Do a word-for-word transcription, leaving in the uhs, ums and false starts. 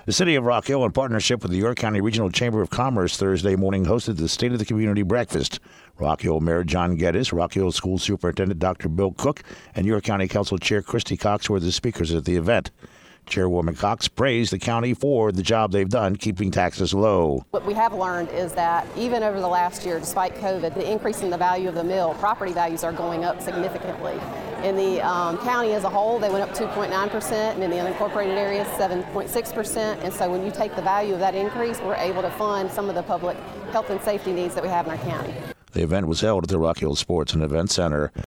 The City of Rock Hill, in partnership with the York County Regional Chamber of Commerce, Thursday morning hosted the State of the Community Breakfast. Rock Hill Mayor John Geddes, Rock Hill School Superintendent Doctor Bill Cook, and York County Council Chair Christy Cox were the speakers at the event. Chairwoman Cox praised the county for the job they've done keeping taxes low. What we have learned is that even over the last year, despite COVID, the increase in the value of the mill, property values are going up significantly. In the um, county as a whole, they went up two point nine percent, and in the unincorporated areas, seven point six percent. And so when you take the value of that increase, we're able to fund some of the public health and safety needs that we have in our county. The event was held at the Rock Hill Sports and Event Center.